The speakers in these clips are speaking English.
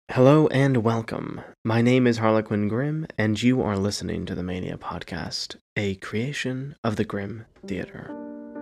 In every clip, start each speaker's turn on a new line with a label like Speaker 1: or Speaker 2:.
Speaker 1: Hello and welcome. My name is Harlequin Grimm, and you are listening to the Mania Podcast, a creation of the Grimm Theater.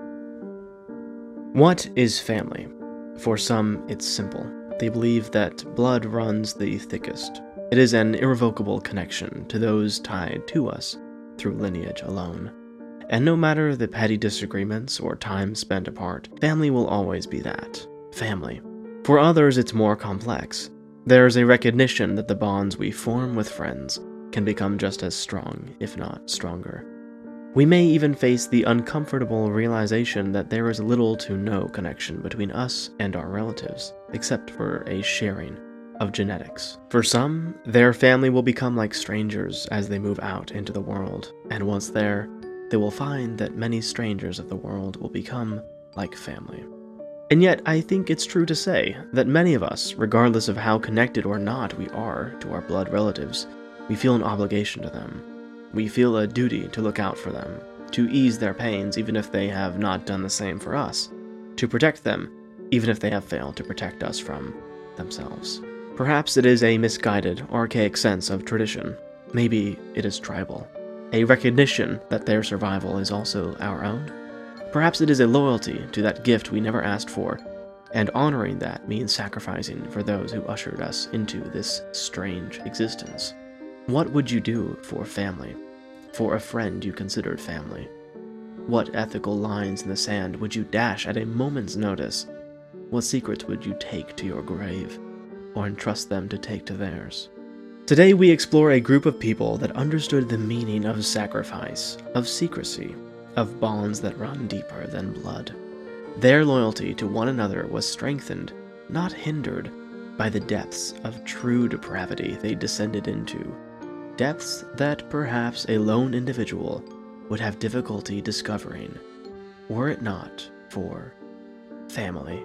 Speaker 1: What is family? For some, it's simple. They believe that blood runs the thickest. It is an irrevocable connection to those tied to us through lineage alone. And no matter the petty disagreements or time spent apart, family will always be that. Family. For others, it's more complex. There's a recognition that the bonds we form with friends can become just as strong, if not stronger. We may even face the uncomfortable realization that there is little to no connection between us and our relatives, except for a sharing of genetics. For some, their family will become like strangers as they move out into the world, and once there, they will find that many strangers of the world will become like family. And yet, I think it's true to say that many of us, regardless of how connected or not we are to our blood relatives, we feel an obligation to them. We feel a duty to look out for them, to ease their pains even if they have not done the same for us, to protect them even if they have failed to protect us from themselves. Perhaps it is a misguided, archaic sense of tradition. Maybe it is tribal. A recognition that their survival is also our own. Perhaps it is a loyalty to that gift we never asked for, and honoring that means sacrificing for those who ushered us into this strange existence. What would you do for family? For a friend you considered family? What ethical lines in the sand would you dash at a moment's notice? What secrets would you take to your grave, or entrust them to take to theirs? Today we explore a group of people that understood the meaning of sacrifice, of secrecy, of bonds that run deeper than blood. Their loyalty to one another was strengthened, not hindered, by the depths of true depravity they descended into. Depths that perhaps a lone individual would have difficulty discovering, were it not for family.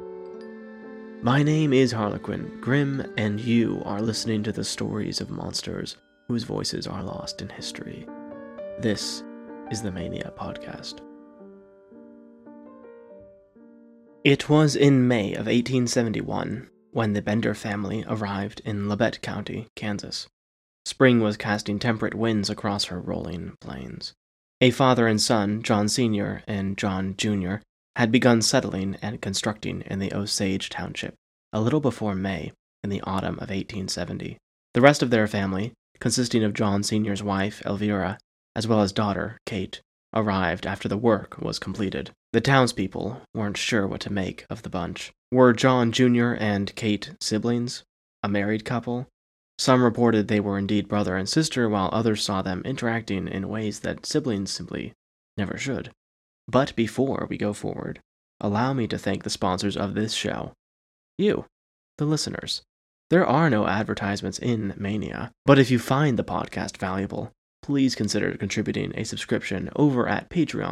Speaker 1: My name is Harlequin Grimm, and you are listening to the stories of monsters whose voices are lost in history. This is the Mania Podcast. It was in May of 1871 when the Bender family arrived in Labette County, Kansas. Spring was casting temperate winds across her rolling plains. A father and son, John Sr. and John Jr., had begun settling and constructing in the Osage Township a little before May in the autumn of 1870. The rest of their family, consisting of John Sr.'s wife, Elvira, as well as daughter, Kate, arrived after the work was completed. The townspeople weren't sure what to make of the bunch. Were John Jr. and Kate siblings? A married couple? Some reported they were indeed brother and sister, while others saw them interacting in ways that siblings simply never should. But before we go forward, allow me to thank the sponsors of this show. You, the listeners. There are no advertisements in Mania, but if you find the podcast valuable, please consider contributing a subscription over at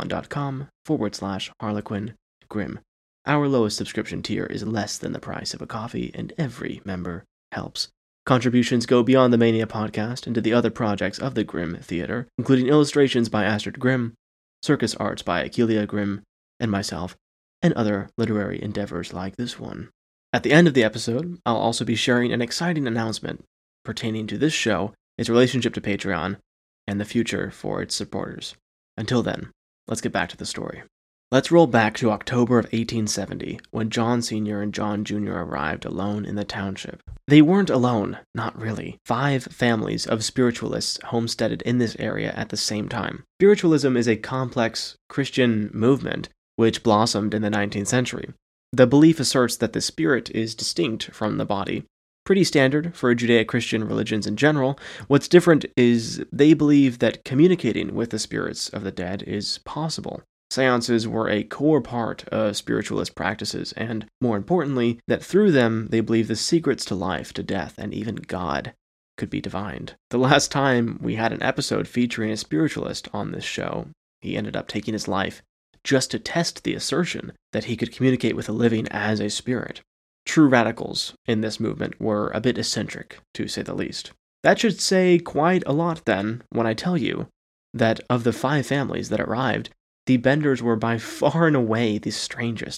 Speaker 1: patreon.com/Harlequin Grimm. Our lowest subscription tier is less than the price of a coffee, and every member helps. Contributions go beyond the Mania Podcast into the other projects of the Grimm Theater, including illustrations by Astrid Grimm, circus arts by Akelia Grimm, and myself, and other literary endeavors like this one. At the end of the episode, I'll also be sharing an exciting announcement pertaining to this show, its relationship to Patreon, and the future for its supporters. Until then, let's get back to the story. Let's roll back to October of 1870, when John Sr. and John Jr. arrived alone in the township. They weren't alone, not really. 5 families of spiritualists homesteaded in this area at the same time. Spiritualism is a complex Christian movement which blossomed in the 19th century. The belief asserts that the spirit is distinct from the body. Pretty standard for Judeo-Christian religions in general. What's different is they believe that communicating with the spirits of the dead is possible. Seances were a core part of spiritualist practices, and, more importantly, that through them they believe the secrets to life, to death, and even God could be divined. The last time we had an episode featuring a spiritualist on this show, he ended up taking his life just to test the assertion that he could communicate with the living as a spirit. True radicals in this movement were a bit eccentric, to say the least. That should say quite a lot, then, when I tell you that of the 5 families that arrived, the Benders were by far and away the strangest,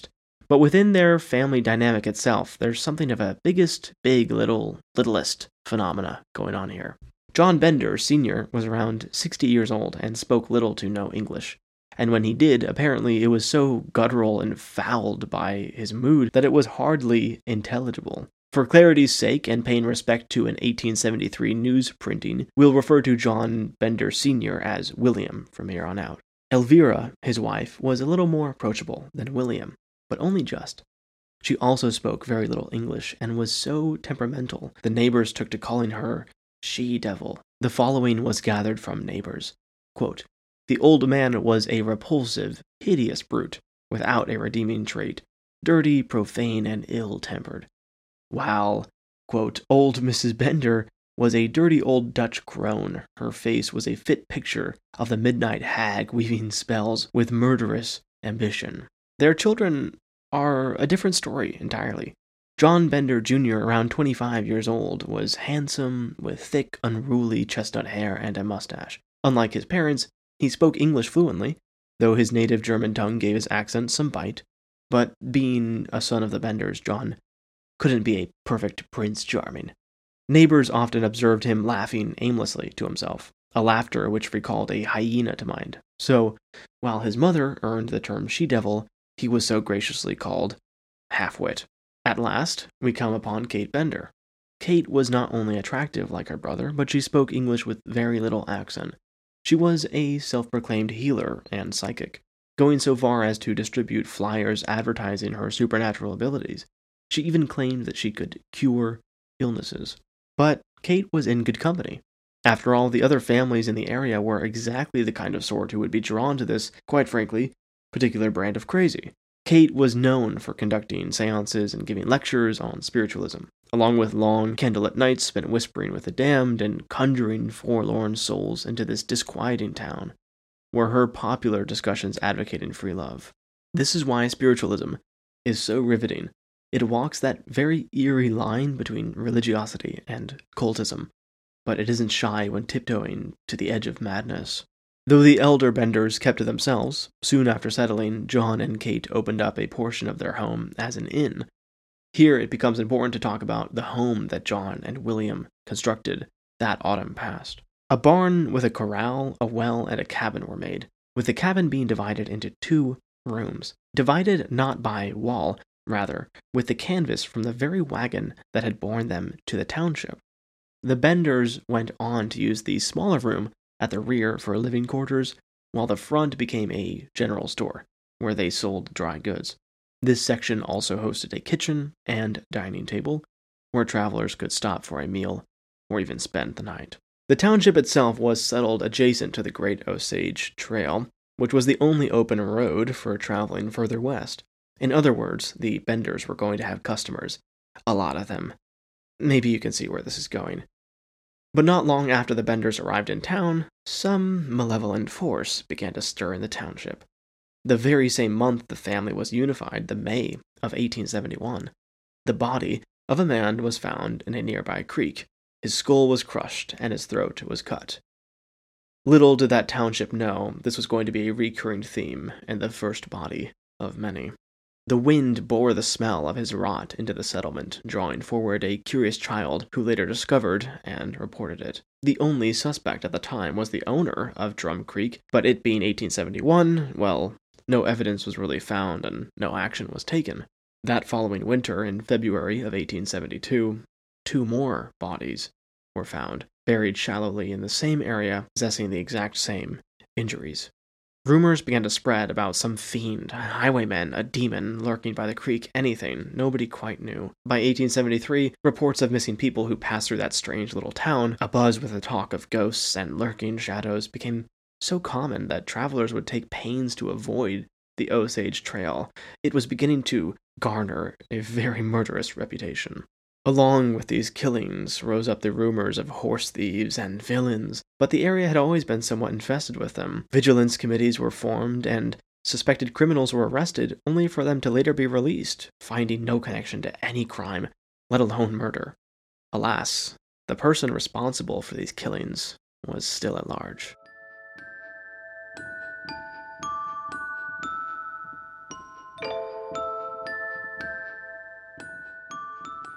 Speaker 1: But within their family dynamic itself, there's something of a biggest, big, little, littlest phenomena going on here. John Bender, Sr. was around 60 years old and spoke little to no English. And when he did, apparently it was so guttural and fouled by his mood that it was hardly intelligible. For clarity's sake and paying respect to an 1873 news printing, we'll refer to John Bender Sr. as William from here on out. Elvira, his wife, was a little more approachable than William, but only just. She also spoke very little English and was so temperamental, the neighbors took to calling her she-devil. The following was gathered from neighbors. Quote, "The old man was a repulsive, hideous brute, without a redeeming trait, dirty, profane, and ill-tempered. While, quote, old Mrs. Bender was a dirty old Dutch crone. Her face was a fit picture of the midnight hag weaving spells with murderous ambition." Their children are a different story entirely. John Bender Jr., around 25 years old, was handsome, with thick, unruly chestnut hair and a mustache. Unlike his parents, he spoke English fluently, though his native German tongue gave his accent some bite. But being a son of the Benders, John couldn't be a perfect Prince Charming. Neighbors often observed him laughing aimlessly to himself, a laughter which recalled a hyena to mind. So, while his mother earned the term she-devil, he was so graciously called half-wit. At last, we come upon Kate Bender. Kate was not only attractive like her brother, but she spoke English with very little accent. She was a self-proclaimed healer and psychic, going so far as to distribute flyers advertising her supernatural abilities. She even claimed that she could cure illnesses. But Kate was in good company. After all, the other families in the area were exactly the kind of sort who would be drawn to this, quite frankly, particular brand of crazy. Kate was known for conducting seances and giving lectures on spiritualism, along with long candlelit nights spent whispering with the damned and conjuring forlorn souls into this disquieting town, were her popular discussions advocating free love. This is why spiritualism is so riveting. It walks that very eerie line between religiosity and cultism, but it isn't shy when tiptoeing to the edge of madness. Though the elder Benders kept to themselves, soon after settling, John and Kate opened up a portion of their home as an inn. Here it becomes important to talk about the home that John and William constructed that autumn past. A barn with a corral, a well, and a cabin were made, with the cabin being divided into 2 rooms, divided not by wall, rather, with the canvas from the very wagon that had borne them to the township. The Benders went on to use the smaller room at the rear for living quarters, while the front became a general store, where they sold dry goods. This section also hosted a kitchen and dining table, where travelers could stop for a meal, or even spend the night. The township itself was settled adjacent to the Great Osage Trail, which was the only open road for traveling further west. In other words, the Benders were going to have customers. A lot of them. Maybe you can see where this is going. But not long after the Benders arrived in town, some malevolent force began to stir in the township. The very same month the family was unified, the May of 1871, the body of a man was found in a nearby creek. His skull was crushed and his throat was cut. Little did that township know this was going to be a recurring theme and the first body of many. The wind bore the smell of his rot into the settlement, drawing forward a curious child who later discovered and reported it. The only suspect at the time was the owner of Drum Creek, but it being 1871, well, no evidence was really found and no action was taken. That following winter, in February of 1872, 2 more bodies were found, buried shallowly in the same area, possessing the exact same injuries. Rumors began to spread about some fiend, a highwayman, a demon lurking by the creek, anything, nobody quite knew. By 1873, reports of missing people who passed through that strange little town, abuzz with the talk of ghosts and lurking shadows, became so common that travelers would take pains to avoid the Osage Trail. It was beginning to garner a very murderous reputation. Along with these killings rose up the rumors of horse thieves and villains, but the area had always been somewhat infested with them. Vigilance committees were formed, and suspected criminals were arrested, only for them to later be released, finding no connection to any crime, let alone murder. Alas, the person responsible for these killings was still at large.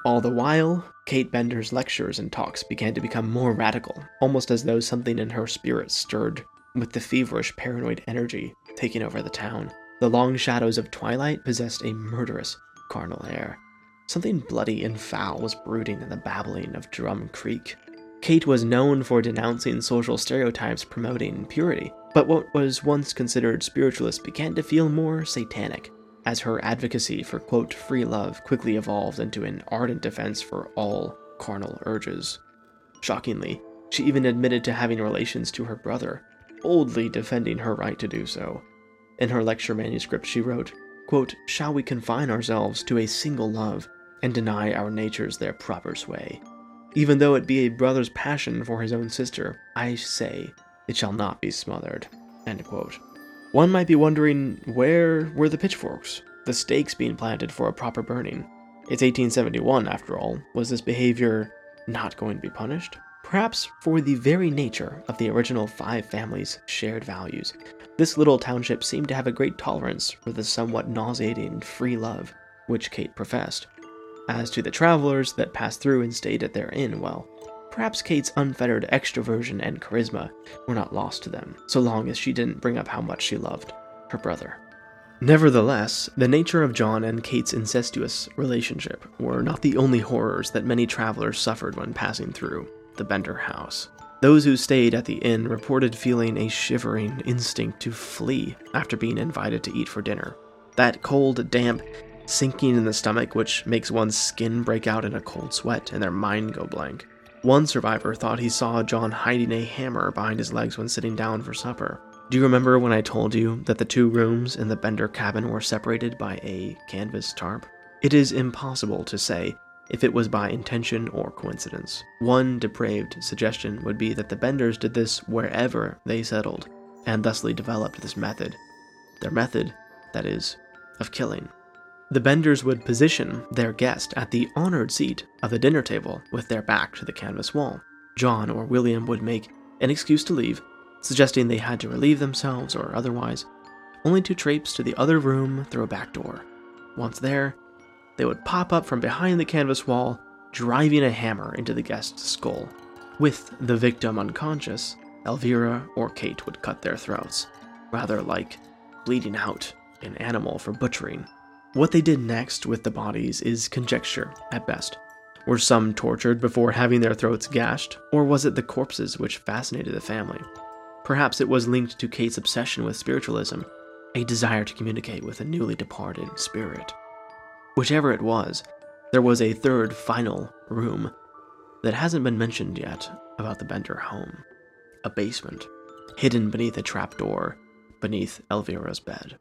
Speaker 1: All the while, Kate Bender's lectures and talks began to become more radical, almost as though something in her spirit stirred with the feverish paranoid energy taking over the town. The long shadows of twilight possessed a murderous, carnal air. Something bloody and foul was brooding in the babbling of Drum Creek. Kate was known for denouncing social stereotypes promoting purity, but what was once considered spiritualist began to feel more satanic, as her advocacy for, quote, free love quickly evolved into an ardent defense for all carnal urges. Shockingly, she even admitted to having relations to her brother, boldly defending her right to do so. In her lecture manuscript, she wrote, quote, shall we confine ourselves to a single love and deny our natures their proper sway? Even though it be a brother's passion for his own sister, I say it shall not be smothered, end quote. One might be wondering, where were the pitchforks, the stakes being planted for a proper burning? It's 1871, after all. Was this behavior not going to be punished? Perhaps for the very nature of the original 5 families' shared values. This little township seemed to have a great tolerance for the somewhat nauseating free love which Kate professed. As to the travelers that passed through and stayed at their inn, well, perhaps Kate's unfettered extroversion and charisma were not lost to them, so long as she didn't bring up how much she loved her brother. Nevertheless, the nature of John and Kate's incestuous relationship were not the only horrors that many travelers suffered when passing through the Bender house. Those who stayed at the inn reported feeling a shivering instinct to flee after being invited to eat for dinner. That cold, damp sinking in the stomach which makes one's skin break out in a cold sweat and their mind go blank. One survivor thought he saw John hiding a hammer behind his legs when sitting down for supper. Do you remember when I told you that the 2 rooms in the Bender cabin were separated by a canvas tarp? It is impossible to say if it was by intention or coincidence. One depraved suggestion would be that the Benders did this wherever they settled, and thusly developed this method. Their method, that is, of killing. The Benders would position their guest at the honored seat of the dinner table with their back to the canvas wall. John or William would make an excuse to leave, suggesting they had to relieve themselves or otherwise, only to traipse to the other room through a back door. Once there, they would pop up from behind the canvas wall, driving a hammer into the guest's skull. With the victim unconscious, Elvira or Kate would cut their throats, rather like bleeding out an animal for butchering. What they did next with the bodies is conjecture, at best. Were some tortured before having their throats gashed, or was it the corpses which fascinated the family? Perhaps it was linked to Kate's obsession with spiritualism, a desire to communicate with a newly departed spirit. Whichever it was, there was a third, final room that hasn't been mentioned yet about the Bender home. A basement, hidden beneath a trapdoor, beneath Elvira's bed.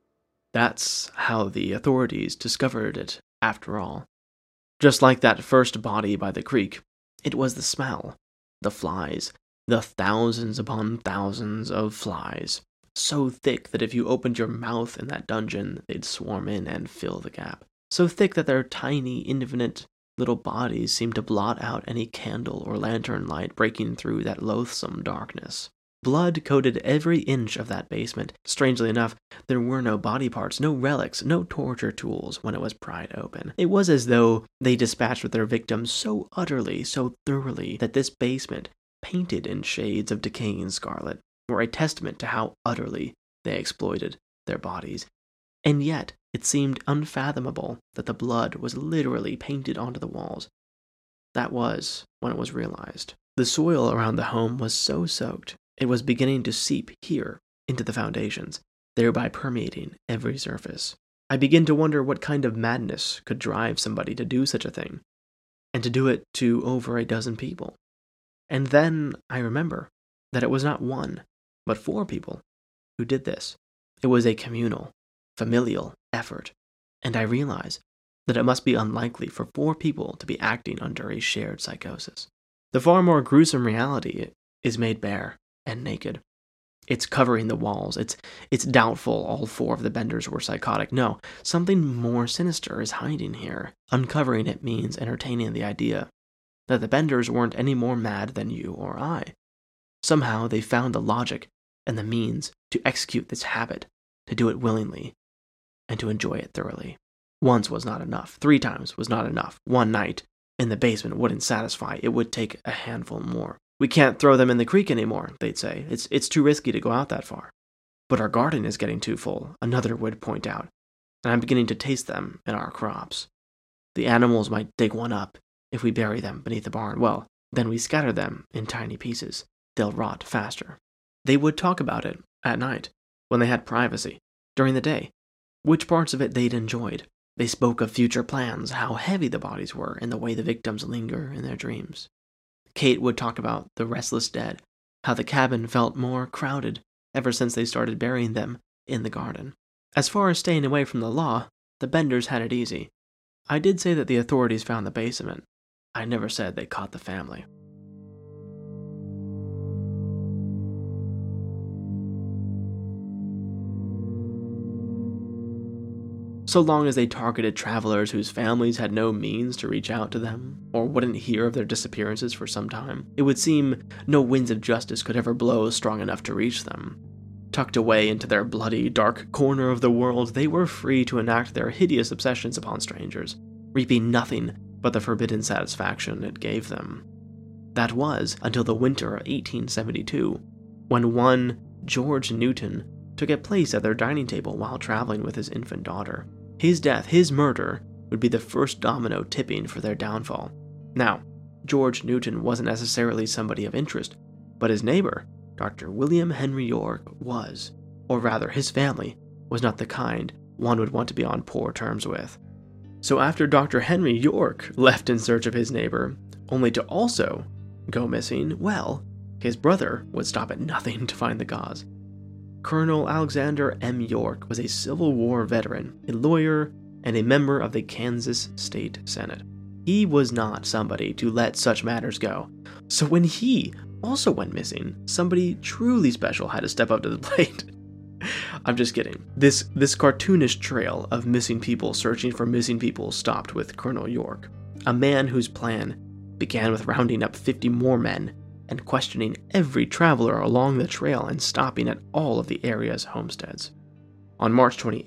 Speaker 1: That's how the authorities discovered it, after all. Just like that first body by the creek, it was the smell, the flies, the thousands upon thousands of flies, so thick that if you opened your mouth in that dungeon, they'd swarm in and fill the gap. So thick that their tiny, infinite little bodies seemed to blot out any candle or lantern light breaking through that loathsome darkness. Blood coated every inch of that basement. Strangely enough, there were no body parts, no relics, no torture tools when it was pried open. It was as though they dispatched with their victims so utterly, so thoroughly, that this basement, painted in shades of decaying scarlet, were a testament to how utterly they exploited their bodies. And yet, it seemed unfathomable that the blood was literally painted onto the walls. That was when it was realized. The soil around the home was so soaked, it was beginning to seep here into the foundations, thereby permeating every surface. I begin to wonder what kind of madness could drive somebody to do such a thing, and to do it to over a dozen people. And then I remember that it was not 1, but 4 people who did this. It was a communal, familial effort, and I realize that it must be unlikely for 4 people to be acting under a shared psychosis. The far more gruesome reality is made bare and naked. It's covering the walls. It's doubtful all 4 of the Benders were psychotic. No, something more sinister is hiding here. Uncovering it means entertaining the idea that the Benders weren't any more mad than you or I. Somehow they found the logic and the means to execute this habit, to do it willingly, and to enjoy it thoroughly. Once was not enough. 3 times was not enough. One night in the basement wouldn't satisfy. It would take a handful more. We can't throw them in the creek anymore, they'd say. It's too risky to go out that far. But our garden is getting too full, another would point out, and I'm beginning to taste them in our crops. The animals might dig one up if we bury them beneath the barn. Well, then we scatter them in tiny pieces. They'll rot faster. They would talk about it at night, when they had privacy, during the day, which parts of it they'd enjoyed. They spoke of future plans, how heavy the bodies were, and the way the victims linger in their dreams. Kate would talk about the restless dead, how the cabin felt more crowded ever since they started burying them in the garden. As far as staying away from the law, the Benders had it easy. I did say that the authorities found the basement. I never said they caught the family. So long as they targeted travelers whose families had no means to reach out to them, or wouldn't hear of their disappearances for some time, it would seem no winds of justice could ever blow strong enough to reach them. Tucked away into their bloody, dark corner of the world, they were free to enact their hideous obsessions upon strangers, reaping nothing but the forbidden satisfaction it gave them. That was until the winter of 1872, when one George Newton took a place at their dining table while traveling with his infant daughter. His death, his murder, would be the first domino tipping for their downfall. Now, George Newton wasn't necessarily somebody of interest, but his neighbor, Dr. William Henry York, was. Or rather, his family was not the kind one would want to be on poor terms with. So after Dr. Henry York left in search of his neighbor, only to also go missing, well, his brother would stop at nothing to find the cause. Colonel Alexander M. York was a Civil War veteran, a lawyer, and a member of the Kansas State Senate. He was not somebody to let such matters go. So when he also went missing, somebody truly special had to step up to the plate. I'm just kidding. This cartoonish trail of missing people searching for missing people stopped with Colonel York, a man whose plan began with rounding up 50 more men and questioning every traveler along the trail and stopping at all of the area's homesteads. On March 28,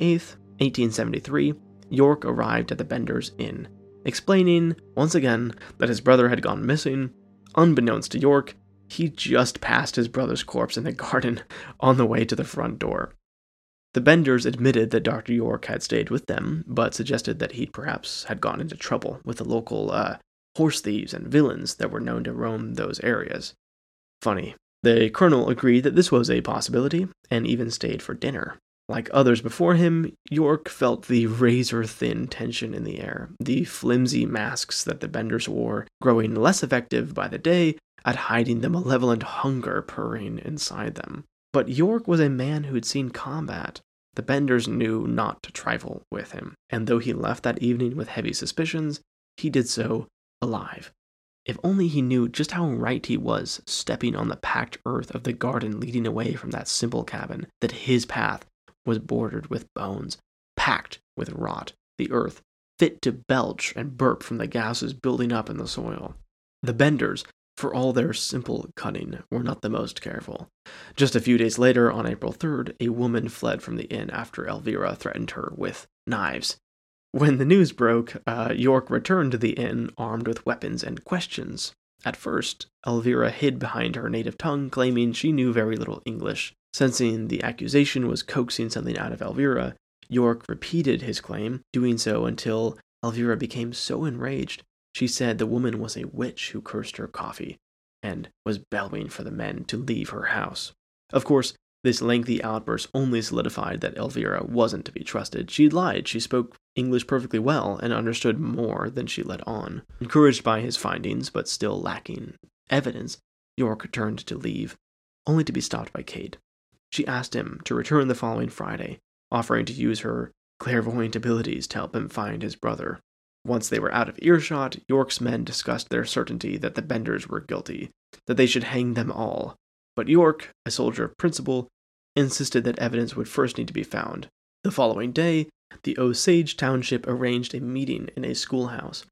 Speaker 1: 1873, York arrived at the Benders' Inn, explaining, once again, that his brother had gone missing. Unbeknownst to York, he just passed his brother's corpse in the garden on the way to the front door. The Benders admitted that Dr. York had stayed with them, but suggested that he perhaps had gone into trouble with the local horse thieves and villains that were known to roam those areas. Funny. The colonel agreed that this was a possibility, and even stayed for dinner. Like others before him, York felt the razor-thin tension in the air, the flimsy masks that the Benders wore growing less effective by the day at hiding the malevolent hunger purring inside them. But York was a man who had seen combat. The Benders knew not to trifle with him, and though he left that evening with heavy suspicions, he did so alive. If only he knew just how right he was stepping on the packed earth of the garden leading away from that simple cabin, that his path was bordered with bones, packed with rot, the earth fit to belch and burp from the gases building up in the soil. The Benders, for all their simple cunning, were not the most careful. Just a few days later, on April 3rd, a woman fled from the inn after Elvira threatened her with knives. When the news broke, York returned to the inn armed with weapons and questions. At first, Elvira hid behind her native tongue, claiming she knew very little English. Sensing the accusation was coaxing something out of Elvira, York repeated his claim, doing so until Elvira became so enraged she said the woman was a witch who cursed her coffee, and was bellowing for the men to leave her house. Of course, this lengthy outburst only solidified that Elvira wasn't to be trusted. She lied. She spoke English perfectly well and understood more than she let on. Encouraged by his findings, but still lacking evidence, York turned to leave, only to be stopped by Kate. She asked him to return the following Friday, offering to use her clairvoyant abilities to help him find his brother. Once they were out of earshot, York's men discussed their certainty that the Benders were guilty, that they should hang them all. But York, a soldier of principle, insisted that evidence would first need to be found. The following day, the Osage Township arranged a meeting in a schoolhouse.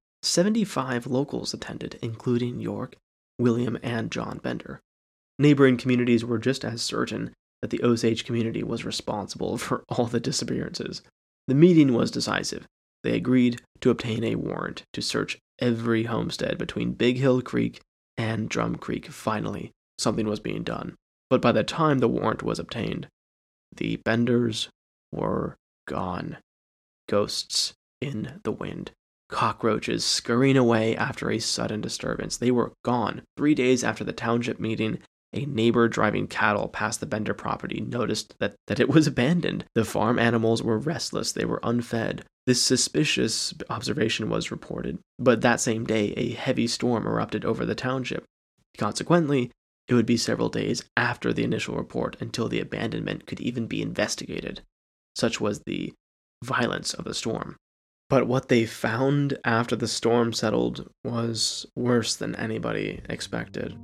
Speaker 1: 75 locals attended, including York, William, and John Bender. Neighboring communities were just as certain that the Osage community was responsible for all the disappearances. The meeting was decisive. they agreed to obtain a warrant to search every homestead between Big Hill Creek and Drum Creek. Finally, something was being done. But by the time the warrant was obtained, the Benders were gone. Ghosts in the wind. Cockroaches scurrying away after a sudden disturbance. They were gone. 3 days after the township meeting, a neighbor driving cattle past the Bender property noticed that it was abandoned. The farm animals were restless. They were unfed. This suspicious observation was reported, but that same day, a heavy storm erupted over the township. Consequently, it would be several days after the initial report until the abandonment could even be investigated. Such was the violence of the storm. But what they found after the storm settled was worse than anybody expected.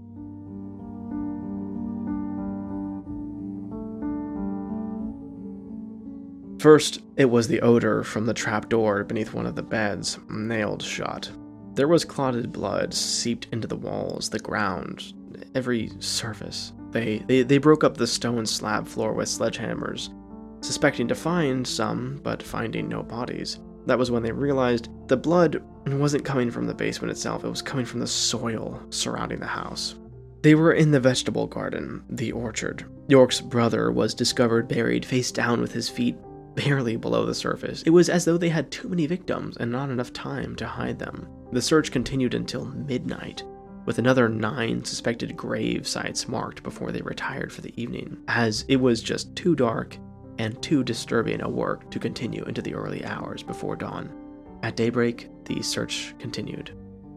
Speaker 1: First, it was the odor from the trapdoor beneath one of the beds, nailed shut. There was clotted blood seeped into the walls, the ground, every surface. They broke up the stone slab floor with sledgehammers, suspecting to find some, but finding no bodies. That was when they realized the blood wasn't coming from the basement itself, it was coming from the soil surrounding the house. They were in the vegetable garden, the orchard. York's brother was discovered buried face down with his feet barely below the surface. It was as though they had too many victims and not enough time to hide them. The search continued until midnight, with another 9 suspected grave sites marked before they retired for the evening, as it was just too dark and too disturbing a work to continue into the early hours before dawn. At daybreak, the search continued.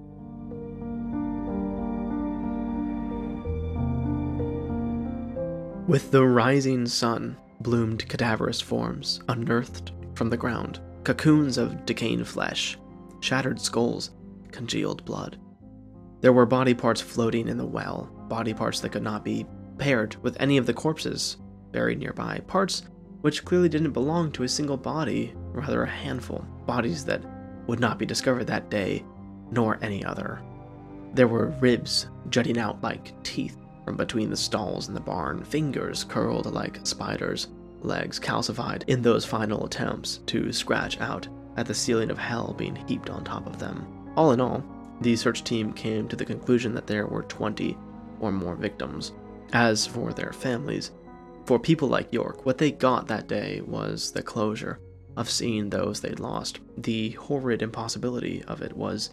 Speaker 1: With the rising sun, bloomed cadaverous forms, unearthed from the ground, cocoons of decaying flesh, shattered skulls, congealed blood. There were body parts floating in the well, body parts that could not be paired with any of the corpses buried nearby, parts which clearly didn't belong to a single body, rather a handful, bodies that would not be discovered that day, nor any other. There were ribs jutting out like teeth from between the stalls in the barn, fingers curled like spiders, legs calcified in those final attempts to scratch out at the ceiling of hell being heaped on top of them. All in all, the search team came to the conclusion that there were 20 or more victims. As for their families, for people like York, what they got that day was the closure of seeing those they'd lost. The horrid impossibility of it was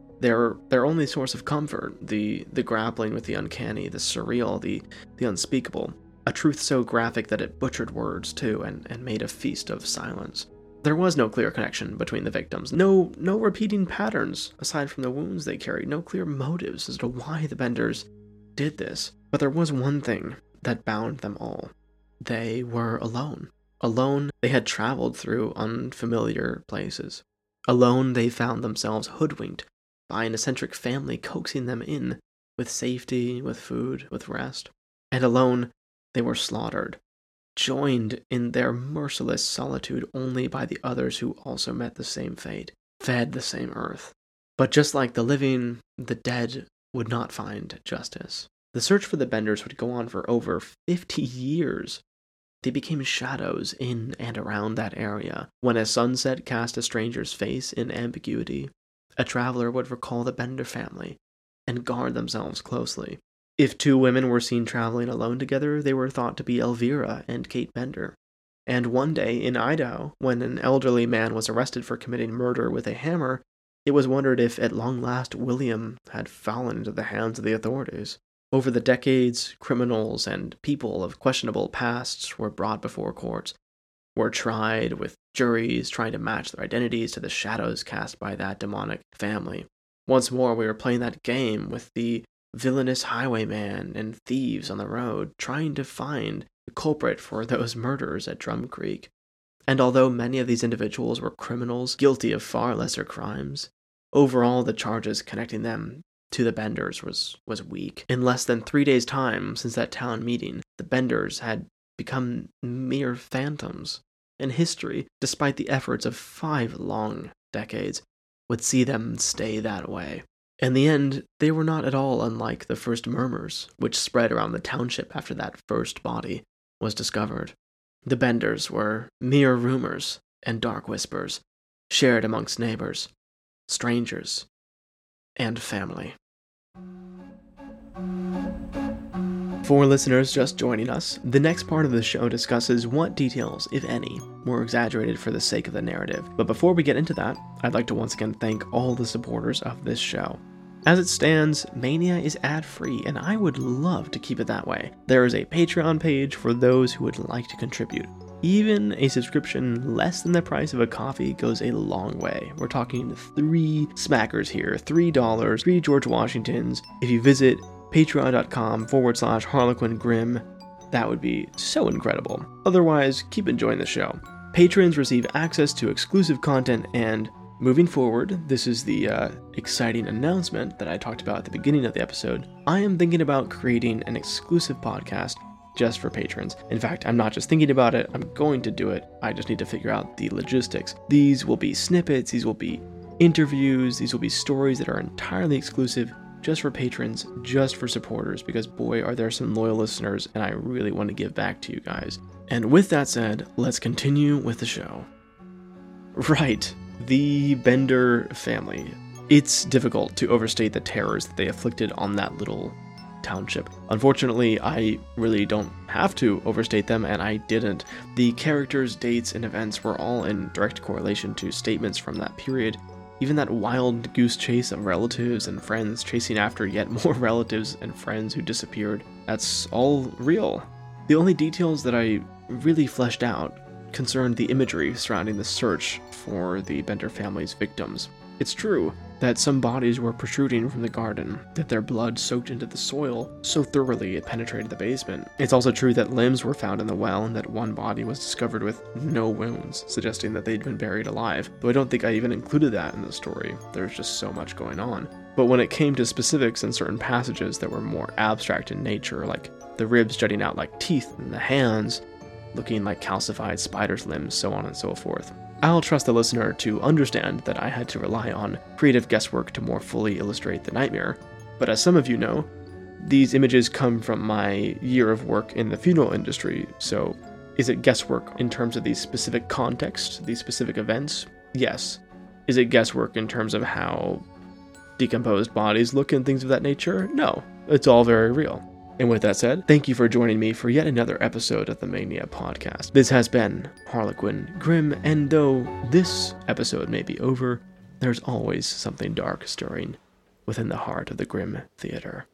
Speaker 1: their only source of comfort, the grappling with the uncanny, the surreal, the unspeakable, a truth so graphic that it butchered words too and made a feast of silence. There was no clear connection between the victims, no repeating patterns aside from the wounds they carried, no clear motives as to why the Benders did this. But there was one thing that bound them all. They were alone. Alone, they had traveled through unfamiliar places. Alone, they found themselves hoodwinked by an eccentric family coaxing them in, with safety, with food, with rest. And alone, they were slaughtered, joined in their merciless solitude only by the others who also met the same fate, fed the same earth. But just like the living, the dead would not find justice. The search for the Benders would go on for over 50 years. They became shadows in and around that area. When a sunset cast a stranger's face in ambiguity, a traveler would recall the Bender family and guard themselves closely. If 2 women were seen traveling alone together, they were thought to be Elvira and Kate Bender. And one day in Idaho, when an elderly man was arrested for committing murder with a hammer, it was wondered if at long last William had fallen into the hands of the authorities. Over the decades, criminals and people of questionable pasts were brought before courts, were tried with juries trying to match their identities to the shadows cast by that demonic family. Once more, we were playing that game with the villainous highwayman and thieves on the road, trying to find the culprit for those murders at Drum Creek. And although many of these individuals were criminals guilty of far lesser crimes, overall the charges connecting them to the Benders was weak. In less than 3 days' time since that town meeting, the Benders had become mere phantoms, and history, despite the efforts of 5 long decades, would see them stay that way. In the end, they were not at all unlike the first murmurs which spread around the township after that first body was discovered. The Benders were mere rumors and dark whispers, shared amongst neighbors, strangers, and family. For listeners just joining us, the next part of the show discusses what details, if any, were exaggerated for the sake of the narrative. But before we get into that, I'd like to once again thank all the supporters of this show. As it stands, Mania is ad-free, and I would love to keep it that way. There is a Patreon page for those who would like to contribute. Even a subscription less than the price of a coffee goes a long way. We're talking 3 smackers here, $3, 3 George Washingtons. If you visit patreon.com/Harlequin Grimm, that would be so incredible. Otherwise, keep enjoying the show. Patrons receive access to exclusive content, and moving forward, this is the exciting announcement that I talked about at the beginning of the episode. I am thinking about creating an exclusive podcast just for patrons. In fact, I'm not just thinking about it, I'm going to do it. I just need to figure out the logistics. These will be snippets, these will be interviews, these will be stories that are entirely exclusive just for patrons, just for supporters, because boy, are there some loyal listeners, and I really want to give back to you guys. And with that said, let's continue with the show. Right, the Bender family. It's difficult to overstate the terrors that they afflicted on that little township. Unfortunately, I really don't have to overstate them, and I didn't. The characters, dates, and events were all in direct correlation to statements from that period. Even that wild goose chase of relatives and friends chasing after yet more relatives and friends who disappeared, that's all real. The only details that I really fleshed out concerned the imagery surrounding the search for the Bender family's victims. It's true that some bodies were protruding from the garden, that their blood soaked into the soil so thoroughly it penetrated the basement. It's also true that limbs were found in the well and that one body was discovered with no wounds, suggesting that they'd been buried alive, though I don't think I even included that in the story. There's just so much going on. But when it came to specifics in certain passages that were more abstract in nature, like the ribs jutting out like teeth and the hands looking like calcified spider's limbs, so on and so forth, I'll trust the listener to understand that I had to rely on creative guesswork to more fully illustrate the nightmare. But as some of you know, these images come from my year of work in the funeral industry, so is it guesswork in terms of these specific contexts, these specific events? Yes. Is it guesswork in terms of how decomposed bodies look and things of that nature? No. It's all very real. And with that said, thank you for joining me for yet another episode of the Mania Podcast. This has been Harlequin Grimm, and though this episode may be over, there's always something dark stirring within the heart of the Grimm Theater.